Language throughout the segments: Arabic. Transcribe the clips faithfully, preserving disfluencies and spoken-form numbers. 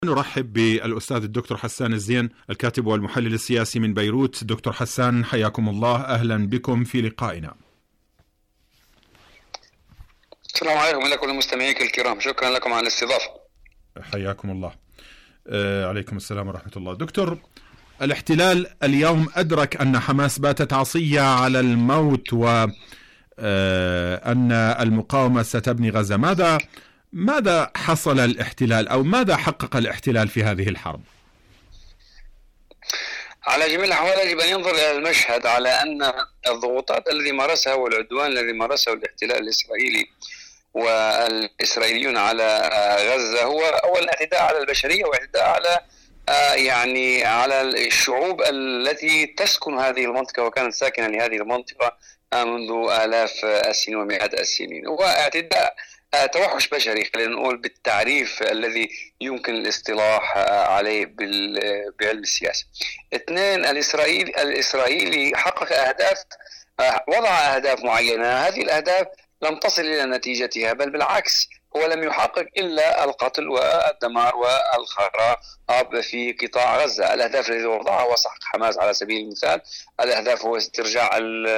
نرحب بالأستاذ الدكتور حسان الزين، الكاتب والمحلل السياسي من بيروت. دكتور حسان، حياكم الله، أهلا بكم في لقائنا. السلام عليكم لكم المستمعين الكرام، شكرا لكم على الاستضافة. حياكم الله. آه عليكم السلام ورحمة الله. دكتور، الاحتلال اليوم أدرك أن حماس باتت عصية على الموت وأن آه المقاومة ستبني غزة. ماذا ماذا حصل الاحتلال أو ماذا حقق الاحتلال في هذه الحرب؟ على جميع الأحوال يجب أن ينظر إلى المشهد على أن الضغوطات الذي مارسها والعدوان الذي مارسه الاحتلال الإسرائيلي والإسرائيليون على غزة هو أولا اعتداء على البشرية واعتداء على يعني على الشعوب التي تسكن هذه المنطقة وكانت ساكنة لهذه المنطقة منذ آلاف السنين ومئات السنين. هو اعتداء توحش بشري، خلينا نقول بالتعريف الذي يمكن الاصطلاح عليه بعلم السياسة. اثنين، الإسرائيلي الإسرائيلي حقق أهداف، وضع أهداف معينة، هذه الأهداف لم تصل إلى نتيجتها، بل بالعكس هو لم يحقق إلا القتل والدمار والخراب في قطاع غزة. الأهداف التي وضعها هو سحق حماس على سبيل المثال، الأهداف هو استرجاع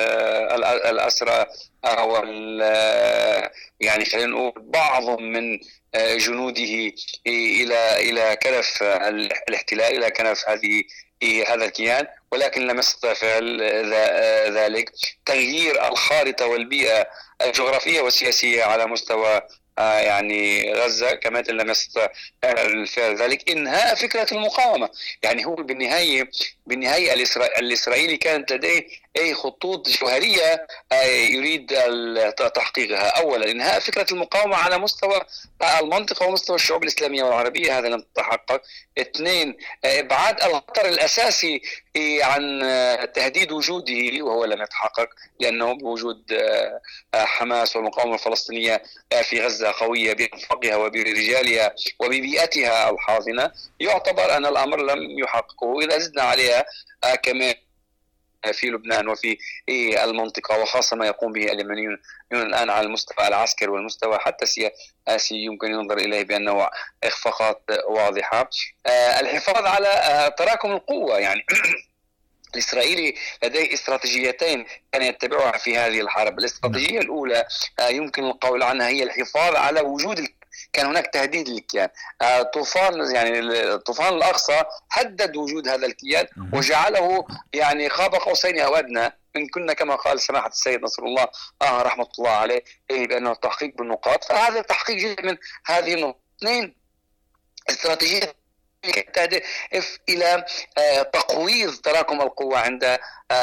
الأسرى وال يعني خلينا نقول بعض من جنوده إلى إلى كنف الاحتلال، إلى كنف هذه هذا الكيان، ولكن لم يستطع فعل ذلك. تغيير الخارطة والبيئة الجغرافية والسياسية على مستوى يعني غزة كمان لم يستطع فعل ذلك. إنهاء فكرة المقاومة، يعني هو بالنهاية بالنهاية الإسرائيلي كانت لديه أي خطوط جوهرية يريد تحقيقها. أولا إنهاء فكرة المقاومة على مستوى المنطقة ومستوى الشعوب الإسلامية والعربية، هذا لم تتحقق. اثنين، إبعاد الخطر الأساسي عن تهديد وجوده وهو لم يتحقق، لأنه بوجود حماس والمقاومة الفلسطينية في غزة قوية بأنفاقها وبرجالها وببيئتها الحاضنة، يعتبر أن الأمر لم يحققه. إذا زدنا عليها كمان في لبنان وفي المنطقة وخاصة ما يقوم به اليمنيون الآن على المستوى العسكري والمستوى حتى السياسي، يمكن ينظر إليه بأنه إخفاقات واضحة. الحفاظ على تراكم القوة، يعني الإسرائيلي لديه استراتيجيتين كان يتبعها في هذه الحرب. الاستراتيجية الأولى يمكن القول عنها هي الحفاظ على وجود، كان هناك تهديد للكيان، طوفان يعني طوفان الأقصى هدد وجود هذا الكيان وجعله يعني قاب قوسين أو أدنى من كنا، كما قال سماحة السيد نصر الله آه رحمة الله عليه بأنه التحقيق بالنقاط، فهذا التحقيق جزء من هذه النقطة. اثنين، استراتيجية تهدف إلى تقويض تراكم القوة عند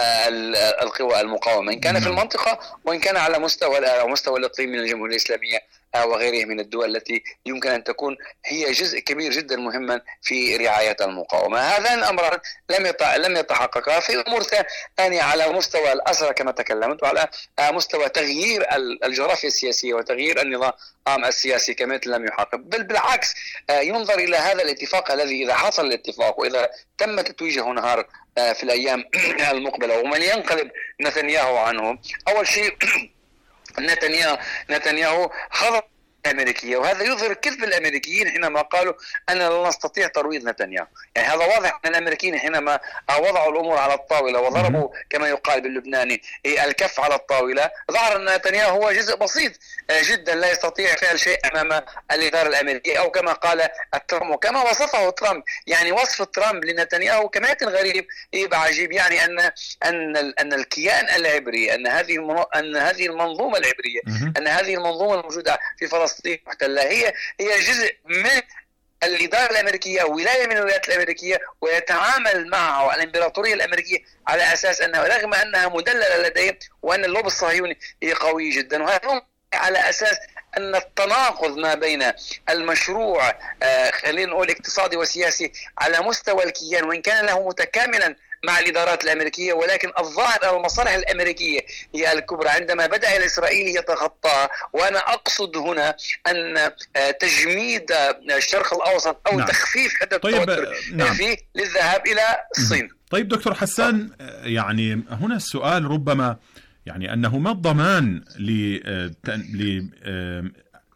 القوى المقاومة، إن كان في المنطقة وإن كان على مستوى مستوى الإقليم من الجمهورية الإسلامية وغيره من الدول التي يمكن أن تكون هي جزء كبير جدا مهما في رعاية المقاومة. هذان الأمران لم لم يتحققا. في أمور ثانية على مستوى الأسرى كما تكلمت، وعلى مستوى تغيير الجغرافيا السياسية وتغيير النظام السياسي كمان لم يحقق، بل بالعكس ينظر إلى هذا الاتفاق الذي إذا حصل الاتفاق وإذا تم تتويجه نهار في الأيام المقبلة ومن ينقلب نتنياهو عنه. أول شيء نتنياهو نتنياهو خضع الأمريكية، وهذا يظهر كذب الأمريكيين حينما قالوا أننا لا نستطيع ترويض نتنياهو. يعني هذا واضح أن الأمريكيين حينما وضعوا الأمور على الطاولة وضربوا كما يقال باللبناني الكف على الطاولة، ظهر أن نتنياهو هو جزء بسيط جدا لا يستطيع فعل شيء أمام الإدارة الأمريكية، أو كما قال ترامب وكما وصفه ترامب. يعني وصف ترامب لنتنياهو كما غريب يبقى عجيب، يعني أن أن أن الكيان العبري، أن هذه أن هذه المنظومة العبرية، أن هذه المنظومة الموجودة في فلسطين محتلة هي هي جزء من الإدارة الأمريكية، ولاية من الولايات الأمريكية، ويتعامل معه الإمبراطورية الأمريكية على أساس أنه رغم أنها مدللة لديه وأن اللوب الصهيوني قوي جدا، وهذا على أساس أن التناقض ما بين المشروع آه خلينا نقول اقتصادي وسياسي على مستوى الكيان، وإن كان له متكاملا مع الإدارات الأمريكية، ولكن الظاهر المصالح الأمريكية هي الكبرى عندما بدأ الإسرائيلي يتخطى. وأنا أقصد هنا أن تجميد الشرق الأوسط أو نعم. تخفيف حدة طيب التوتر نعم. فيه للذهاب إلى الصين. طيب دكتور حسان، يعني هنا السؤال ربما يعني أنه ما الضمان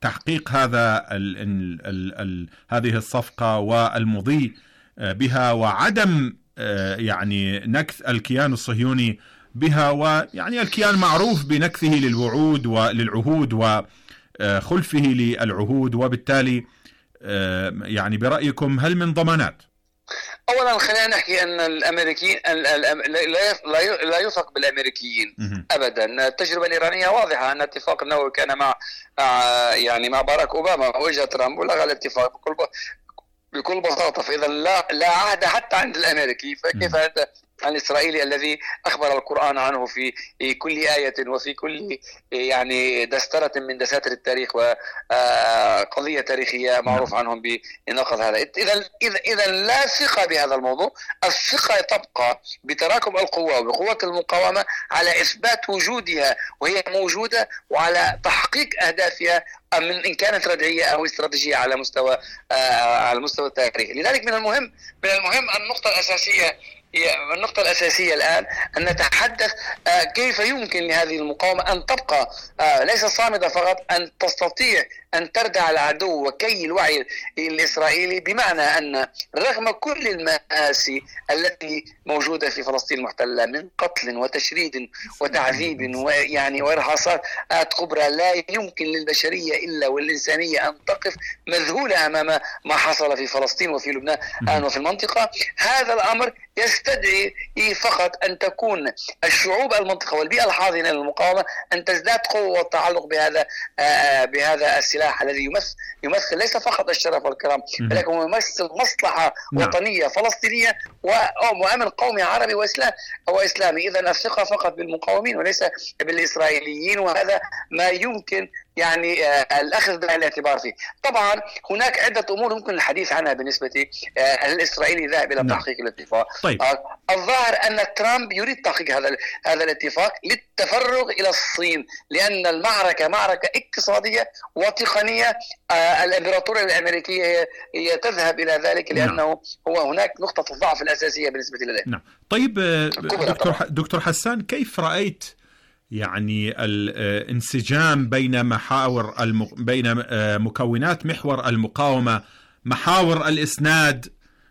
تحقيق هذا ال ال ال ال هذه الصفقة والمضي بها، وعدم يعني نكث الكيان الصهيوني بها، ويعني الكيان معروف بنكثه للوعود وللعهود وخلفه للعهود، وبالتالي يعني برأيكم هل من ضمانات؟ اولا خلينا نحكي ان الامريكيين لا يثق بالامريكيين ابدا. التجربه الايرانيه واضحه ان الاتفاق النووي كان مع يعني مع باراك اوباما واجا ترامب ولغى الاتفاق بكل بكل بساطه. فاذا لا لا عهد حتى عند الامريكي، فكيف هذا الإسرائيلي الذي أخبر القرآن عنه في كل آية وفي كل يعني دسترة من دساتر التاريخ وقضية تاريخية معروف عنهم بنقض هذا. إذا إذا إذا لا ثقة بهذا الموضوع. الثقة تبقى بتراكم القوى وبقوة المقاومة على إثبات وجودها وهي موجودة، وعلى تحقيق أهدافها من إن كانت ردعية أو استراتيجية على مستوى على المستوى التاريخي. لذلك من المهم من المهم النقطة الأساسية النقطة الأساسية الآن أن نتحدث كيف يمكن لهذه المقاومة أن تبقى ليس صامدة فقط، أن تستطيع أن تردع العدو وكي الوعي الإسرائيلي، بمعنى أن رغم كل المآسي التي موجودة في فلسطين المحتلة من قتل وتشريد وتعذيب ويعني وإرهاصات كبرى، لا يمكن للبشرية إلا والإنسانية أن تقف مذهولة أمام ما حصل في فلسطين وفي لبنان الآن وفي المنطقة. هذا الأمر يستدعي فقط أن تكون الشعوب المنطقة والبيئة الحاضنة للمقاومة أن تزداد قوة والتعلق بهذا بهذا السلاح الذي يمثل يمثل ليس فقط الشرف والكرام، ولكن يمثل مصلحة وطنية فلسطينية وأمن قومي عربي وإسلام وإسلامي. إذا الثقة فقط بالمقاومين وليس بالإسرائيليين، وهذا ما يمكن يعني آه الأخذ بعين الاعتبار فيه. طبعا هناك عدة أمور يمكن الحديث عنها بالنسبة آه الإسرائيلي ذاهب إلى تحقيق الاتفاق. طيب. آه الظاهر أن ترامب يريد تحقيق هذا هذا الاتفاق للتفرغ إلى الصين، لأن المعركة معركة اقتصادية وتقنية. آه الإمبراطورية الأمريكية هي تذهب إلى ذلك، لأنه نعم. هو هناك نقطة الضعف الأساسية بالنسبة لديه. نعم. طيب دكتور, دكتور حسان، كيف رأيت يعني الانسجام بين محاور الم... بين مكونات محور المقاومة، محاور الإسناد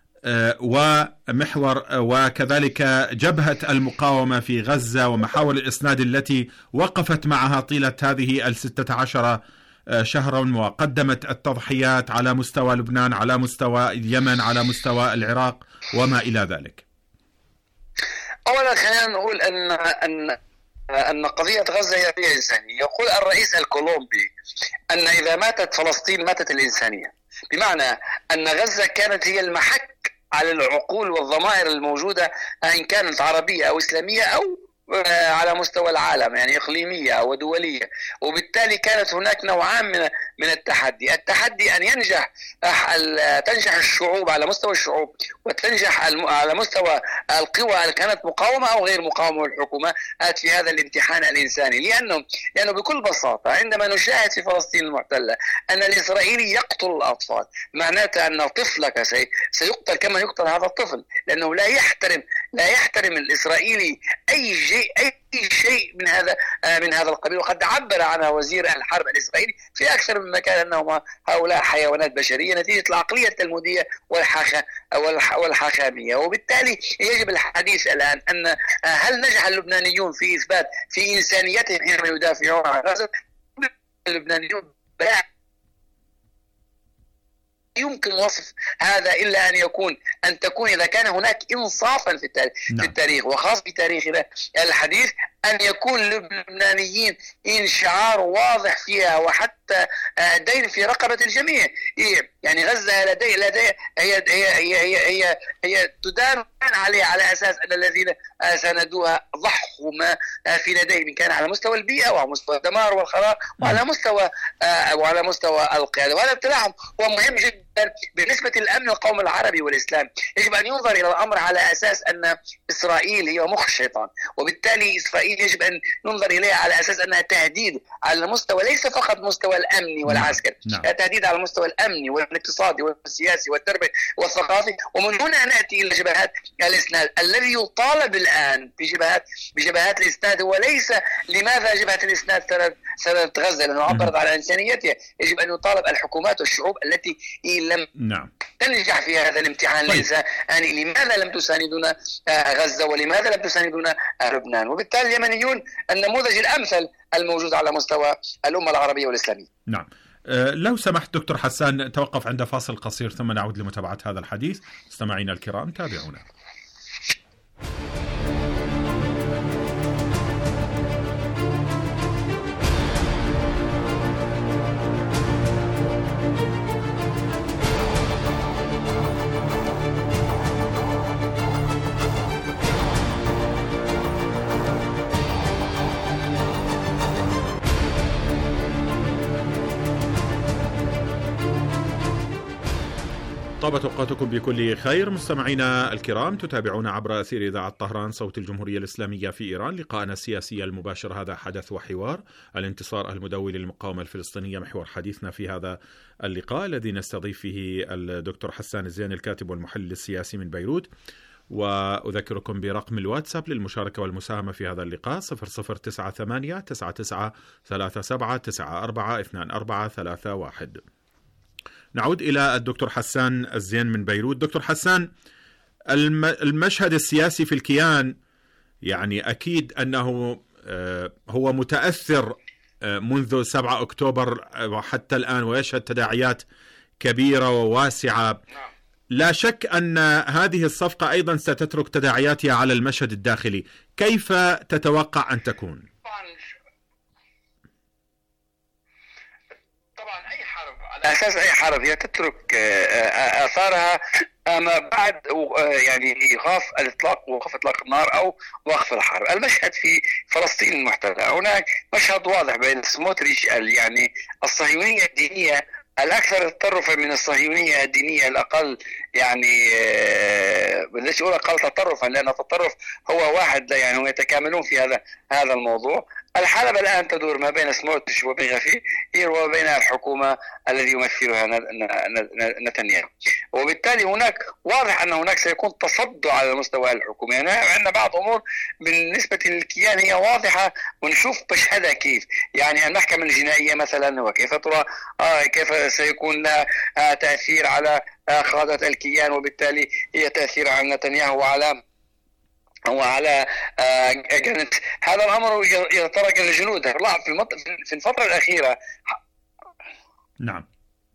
ومحور وكذلك جبهة المقاومة في غزة، ومحاور الإسناد التي وقفت معها طيلة هذه الستة عشر شهرا وقدمت التضحيات على مستوى لبنان، على مستوى اليمن، على مستوى العراق وما إلى ذلك؟ أولا خلينا نقول أن أن أن قضية غزة هي قضية إنسانية. يقول الرئيس الكولومبي أن إذا ماتت فلسطين ماتت الإنسانية، بمعنى أن غزة كانت هي المحك على العقول والضمائر الموجودة، إن كانت عربية أو إسلامية أو على مستوى العالم، يعني إقليمية أو دولية. وبالتالي كانت هناك نوعان من من التحدي. التحدي أن ينجح تنجح الشعوب على مستوى الشعوب، وتنجح على مستوى القوى اللي كانت مقاومة أو غير مقاومة والحكومة في هذا الامتحان الإنساني. لأنه لأنه بكل بساطة عندما نشاهد في فلسطين المحتلة أن الإسرائيلي يقتل الأطفال، معناته أن طفلك سيقتل كما يقتل هذا الطفل، لأنه لا يحترم لا يحترم الإسرائيلي أي شيء أي شيء من هذا من هذا القبيل. وقد عبر عنها وزير الحرب الإسرائيلي في أكثر من مكان أنهم هؤلاء حيوانات بشرية نتيجة العقلية التلمودية والحاخة والحاخامية. وبالتالي يجب الحديث الآن أن هل نجح اللبنانيون في إثبات في إنسانيتهم حينما يدافعون عن غزة؟ اللبنانيون يمكن وصف هذا إلا أن يكون أن تكون إذا كان هناك إنصافا في التاريخ, نعم. في التاريخ وخاص بتاريخنا الحديث، أن يكون اللبنانيين إن شعار واضح فيها وحتى دين في رقبة الجميع. يعني غزة لدي لدي هي هي هي هي, هي, هي تدان عليه على أساس أن الذين ساندوها ضحوا ما في لديهم، إن كان على مستوى البيئة وعلى مستوى الدمار والخراب وعلى مستوى وعلى مستوى القيادة. وهذا ابتلاعهم هو مهم جدا بالنسبة للأمن القومي العربي والإسلام يجب أن ينظر إلى الأمر على أساس أن إسرائيل هي مخ الشيطان، وبالتالي إسرائيل يجب أن ننظر إليها على أساس أنها تهديد على المستوى ليس فقط مستوى الأمني والعسكري، نعم. تهديد على المستوى الأمني والاقتصادي والسياسي والتربوي والثقافي. ومن هنا نأتي إلى جبهات الإسناد. الذي يطالب الآن بجبهات بجبهات الإسناد هو ليس لماذا جبهة الإسناد سندت غزة لأنه عبرت على إنسانيتها، يجب أن يطالب الحكومات والشعوب التي لم نعم. تنجح في هذا الامتحان الإنساني. يعني لماذا لم تساندنا غزة ولماذا لم تساندنا لبنان؟ وبالتالي اليمنيون النموذج الأمثل الموجود على مستوى الأمة العربية والإسلامية. نعم. أه لو سمحت دكتور حسان توقف عند فاصل قصير ثم نعود لمتابعة هذا الحديث. مستمعينا الكرام تابعونا. طابت أوقاتكم بكل خير. مستمعينا الكرام تتابعون عبر أثير إذاعة طهران صوت الجمهورية الإسلامية في إيران لقاءنا السياسي المباشر. هذا حدث وحوار الانتصار المدوي للمقاومة الفلسطينية محور حديثنا في هذا اللقاء الذي نستضيف فيه الدكتور حسان الزين الكاتب والمحلل السياسي من بيروت. وأذكركم برقم الواتساب للمشاركة والمساهمة في هذا اللقاء صفر صفر تسعة ثمانية تسعة تسعة ثلاثة سبعة تسعة أربعة اثنان أربعة ثلاثة واحد. نعود إلى الدكتور حسان الزين من بيروت. دكتور حسان، المشهد السياسي في الكيان يعني أكيد أنه هو متأثر منذ سبعة أكتوبر وحتى الآن ويشهد تداعيات كبيرة وواسعة. لا شك أن هذه الصفقة أيضا ستترك تداعياتها على المشهد الداخلي. كيف تتوقع أن تكون؟ على أساس أي حرب هي تترك آثارها ما بعد يعني إيقاف الإطلاق وقف إطلاق النار أو وقف الحرب. المشهد في فلسطين المحتلة هناك مشهد واضح بين سموتريتش يعني الصهيونية الدينية الأكثر تطرفا من الصهيونية الدينية الأقل، يعني بديش أقول أقل تطرفا لأن التطرف هو واحد يعني هم يتكاملون في هذا هذا الموضوع. الحلبة الآن تدور ما بين سموتريتش وبين غفير وبين الحكومة الذي يمثلها نتنياهو، وبالتالي هناك واضح أن هناك سيكون تصدع على المستوى الحكومي. يعني عندنا بعض أمور بالنسبة للكيان هي واضحة ونشوف مشهدها كيف، يعني المحكمة الجنائية مثلا وكيف ترى آه كيف سيكون لها آه تأثير على آه قادة الكيان، وبالتالي هي تأثير على نتنياهو وعلى وعلى آه كانت هذا الأمر يتطرق للجنود في الفترة الأخيرة. نعم.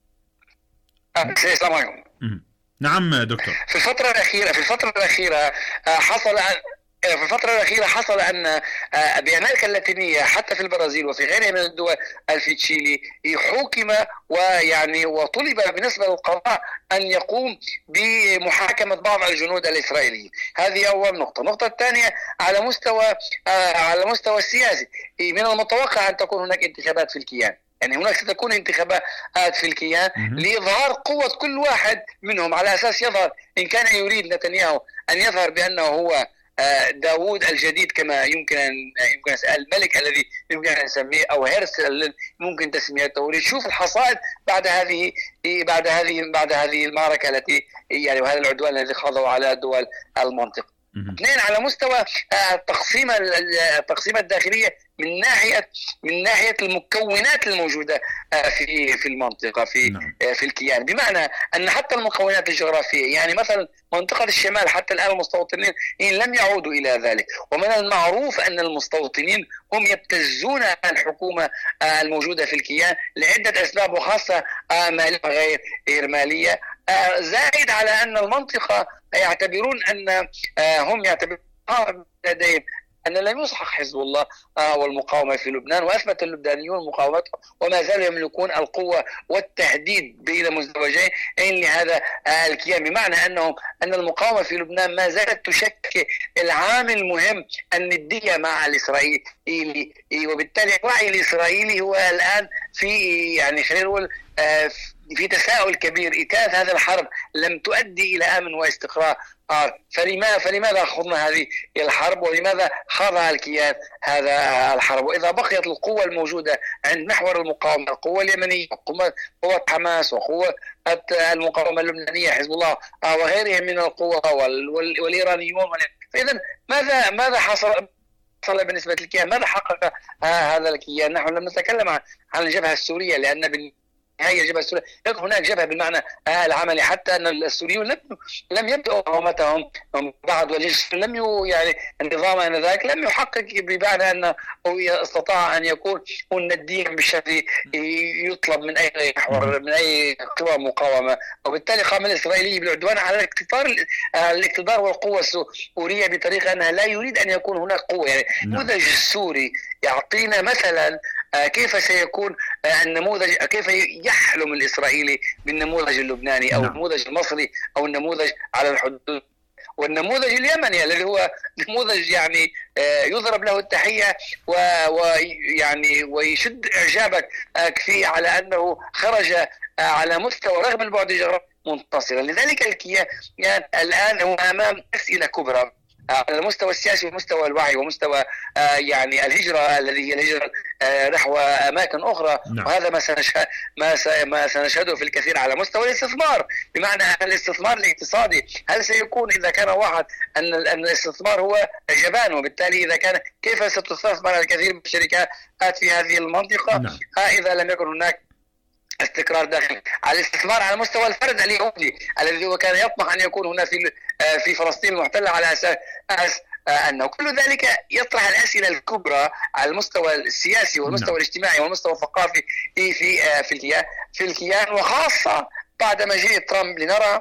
السلام عليكم. نعم دكتور. في الفترة الأخيرة في الفترة الأخيرة حصل في الفترة الأخيرة حصل أن بأمريكا اللاتينية حتى في البرازيل وفي غيرها من الدول في تشيلي حكم ويعني وطلب بالنسبة للقضاء أن يقوم بمحاكمة بعض الجنود الإسرائيليين. هذه أول نقطة. النقطة الثانية على مستوى على مستوى السياسي، من المتوقع أن تكون هناك انتخابات في الكيان، يعني هناك ستكون انتخابات في الكيان لإظهار قوة كل واحد منهم على أساس يظهر إن كان يريد نتنياهو أن يظهر بأنه هو داوود الجديد كما يمكن أن يمكن الملك الذي يمكن أن نسميه أو هرس ممكن تسميته، لنشوف الحصائد بعد هذه بعد هذه بعد هذه المعركة التي يعني وهذا العدوان الذي خاضوا على دول المنطقة. اثنين على مستوى التقسيم التقسيمة الداخلية من ناحية من ناحية المكونات الموجودة في في المنطقة في نعم. في الكيان، بمعنى أن حتى المكونات الجغرافية يعني مثلا منطقة الشمال حتى الآن المستوطنين لم يعودوا إلى ذلك، ومن المعروف أن المستوطنين هم يبتزون الحكومة الموجودة في الكيان لعدة أسباب وخاصة مالية غير مالية، زائد على أن المنطقة يعتبرون أن هم يعتبرون لديهم أن لم يسحق حزب الله والمقاومة في لبنان، وأثبت اللبنانيون مقاومتهم وما زالوا يملكون القوة والتهديد بين مزدوجين لهذا الكيان، بمعنى أنهم أن المقاومة في لبنان ما زالت تشكل العامل مهم الندية مع الإسرائيلي، وبالتالي الوعي الإسرائيلي هو الآن في يعني خلينا نقول في تساؤل كبير، إذا كانت هذه الحرب لم تؤدي إلى أمن واستقرار فلماذا فلماذا خضنا هذه الحرب، ولماذا خاضها الكيان هذا الحرب؟ وإذا بقيت القوة الموجودة عند محور المقاومة، القوة اليمنية، قوة حماس وقوة المقاومة اللبنانية حزب الله وغيرهم من القوى والإيرانيون، فإذا ماذا ماذا حصل حصل بالنسبة للكيان؟ ماذا حقق هذا الكيان؟ نحن لم نتكلم عن الجبهة السورية، لأن هي الجبهة السورية يكون هناك جبهة بالمعنى العملي، حتى أن السوريون لم لم يبدأوا مقاومتهم بعد، والجيش لم يعني النظام آنذاك لم يحقق بمعنى أنه استطاع أن يكون نديا بالشكل يطلب من أي محور من أي قوى مقاومة، وبالتالي قام الإسرائيلي بالعدوان على الاقتدار الاقتدار والقوة السورية بطريقة أنها لا يريد أن يكون هناك قوة. يعني النموذج السوري يعطينا مثلا كيف سيكون النموذج، كيف يحلم الإسرائيلي بالنموذج اللبناني أو النموذج المصري أو النموذج على الحدود، والنموذج اليمني الذي هو نموذج يعني يضرب له التحية ويعني ويشد إعجابك فيه على أنه خرج على مستوى رغم البعد الجغرافي منتصرا. لذلك الكيان الآن هو أمام أسئلة كبرى على المستوى السياسي ومستوى الوعي ومستوى آه يعني الهجرة الذي هي الهجرة آه نحو أماكن أخرى. نعم. وهذا ما سنشهد ما, ما سنشهده في الكثير على مستوى الاستثمار، بمعنى الاستثمار الاقتصادي. هل سيكون إذا كان واحد أن أن الاستثمار هو جبان، وبالتالي إذا كان كيف ستستثمر الكثير من الشركات في هذه المنطقة؟ نعم. آه إذا لم يكن هناك استقرار داخلي. على الاستثمار على مستوى الفرد اليهودي الذي هو كان يطمح ان يكون هنا في في فلسطين المحتله على اساس انه كل ذلك يطرح الاسئله الكبرى على المستوى السياسي والمستوى الاجتماعي والمستوى الثقافي في في في الكيان في الكيان وخاصه بعد مجيء ترامب لنرى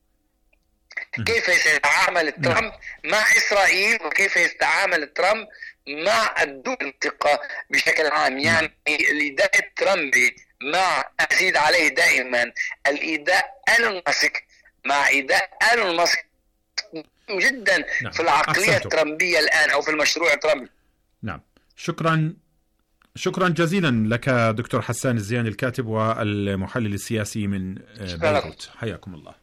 كيف سيتعامل ترامب مع اسرائيل وكيف يتعامل ترامب مع الدول المنطقه بشكل عام. يعني الاداء الترامبي مع أزيد عليه دائما الإيداء أيلون ماسك مع إيداء أيلون ماسك جدا. نعم. في العقلية أحسنتم. الترامبية الآن أو في المشروع الترامبي. نعم، شكرا شكرا جزيلا لك دكتور حسان الزياني الكاتب والمحلل السياسي من بيروت، حياكم الله.